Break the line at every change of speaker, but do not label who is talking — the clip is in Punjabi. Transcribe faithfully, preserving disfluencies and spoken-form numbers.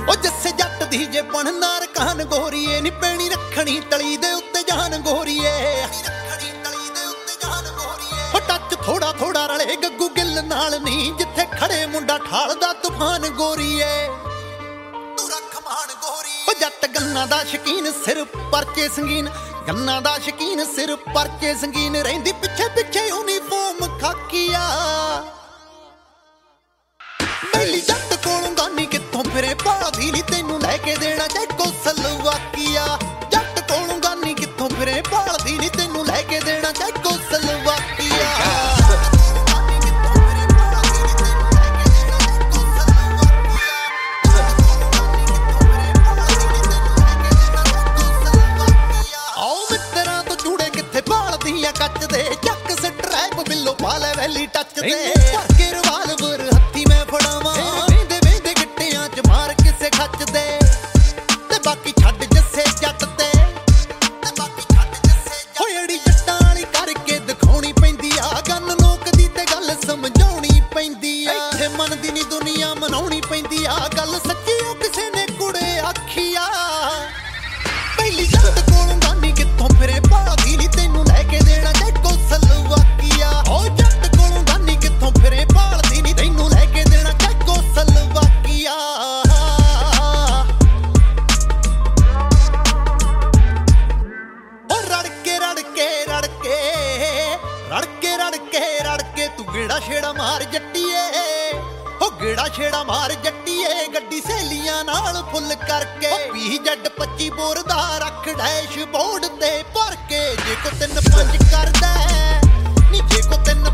ਉਹ ਜੱਸੇ ਜੱਟ ਦੀ ਜੇ ਬਣਨਾ ਰਕਾਨ ਗੋਰੀਏ ਨੀ ਪੈਣੀ ਰੱਖਣੀ ਤਲੀ ਦੇ ਉੱਤੇ ਜਾਨ ਗੋਰੀਏ ਰੱਖਣੀ ਤਲੀ ਦੇ ਉੱਤੇ ਜਾਨ ਗੋਰੀਏ ਉਹ ਟੱਚ ਥੋੜਾ ਥੋੜਾ ਰਲੇ ਗੱਗੂ ਗਿੱਲ ਨਾਲ ਨਹੀਂ ਜਿੱਥੇ ਖੜੇ ਮੁੰਡਾ ਠਾਲਦਾ ਤੂਫਾਨ ਗੋਰੀਏ ਤੂੰ ਰੱਖ ਮਾਨ ਗੋਰੀਏ ਉਹ ਜੱਟ ਗੰਨਾ ਦਾ ਸ਼ਕੀਨ ਸਿਰ ਪਰਚੇ ਸੰਗੀਨ ਗੰਨਾ ਦਾ ਸ਼ਕੀਨ ਸਿਰ ਪਰਚੇ ਸੰਗੀਨ ਰਹਿੰਦੀ ਪਿੱਛੇ ਪਿੱਛੇ ਯੂਨੀਫਾਰਮ ਖਾਕੀਆ ਪਹਿਲੀ ਜੱਟ ਕੋਲੋਂ ਗਾਨੀ ਕਿੱਥੋਂ ਫਿਰੇ ਭਾਲਦੀ ਨੀ ਤੈਨੂੰ ਲੈ ਕੇ ਦੇਣਾ ਚੈਕੋ ਸਲਵਾਕੀਆ ਜੱਟ ਕੋਲੋਂ ਗਾਨੀ ਕਿੱਥੋਂ ਫਿਰੇ ਭਾਲਦੀ ਨੀ ਤੈਨੂੰ ਲੈ ਕੇ ਦੇਣਾ ਚੈਕੋ ਸਲਵਾਕੀਆ ਕੱਚ ਦੇ ਚੱਕ ਸਟਰੈਪ ਬਿੱਲੋ ਪਾ ਲੈ ਵੈਲੀ ਟੱਚ ਦੇ ਕੇ ਰਿਵਾਲਵਰ ਹੱਥੀ ਮੈਂ ਫੜਾਵਾਂ ਵੇਂਦੇ ਵੇਂਦੇ ਗਿੱਟਿਆਂ ਚ ਮਾਰ ਕਿਸੇ ਖੱਚ ਦੇ ਤੇ ਬਾਕੀ ਛੱਡ ਜੱਸੇ ਜੱਟ ਤੇ ਤੇ ਬਾਕੀ ਛੱਡ ਜੱਸੇ ਹੋਈ ਅੜੀ ਜੱਟਾਂ ਵਾਲੀ ਕਰਕੇ ਦਿਖਾਉਣੀ ਪੈਂਦੀ ਆ ਗੰਨ ਲੋਕ ਦੀ ਤੇ ਗੱਲ ਸਮਝਾਉਣੀ ਪੈਂਦੀ ਆ ਇੱਥੇ ਮੰਨਦੀ ਨੀ ਦੁਨੀਆ ਮਨਾਉਣੀ ਪੈਂਦੀ ਆ ਗੱਲ ਸੱਚੀ ਉਹ ਕਿਸੇ ਨੇ ਕੁੜੇ ਆਖੀ ਆ ਪਹਿਲੀ ਜੱਟ ਕੋਲੋਂ ਗਾਨੀ ਕਿੱਥੋਂ ਫਿਰੇ ਭਾਲਦੀ ਨੀ ਤੈਨੂੰ ਲੈ ਕੇ ਦੇਣਾ ਚੈਕੋ ਸਲਵਾਕੀਆ ਉਹ ਜੱਟ ਕੋਲੋਂ ਗਾਨੀ ਕਿੱਥੋਂ ਫਿਰੇ ਭਾਲਦੀ ਨੀ ਤੈਨੂੰ ਲੈ ਕੇ ਦੇਣਾ ਚੈਕੋ ਸਲਵਾਕੀਆ ਉਹ ਰੜ ਕੇ ਰੜ ਕੇ ਰੜ ਕੇ ਰੜ ਕੇ ਰੜ ਕੇ ਰੜ ਕੇ ਤੂੰ ਗੇੜਾ ਛੇੜਾ ਮਾਰ ਜੱਟੀਏ ਉਹ ਗੇੜਾ ਛੇੜਾ ਮਾਰ ਜੱਟੀਏ ਗੱਡੀ ਸਹੇਲੀਆਂ ਨਾਲ ਫੁੱਲ ਕਰਕੇ ਵੀ ਜੱਡ ਪੱਚੀ ਬੋਰ ਦਾ ਰੱਖ ਡੈਸ਼ ਬੋਰਡ ਤੇ ਭਰ ਕੇ ਜੇ ਕੋ ਤਿੰਨ ਪੰਜ ਕਰਦਾ ਨੀ ਜੇ ਕੋ ਤਿੰਨ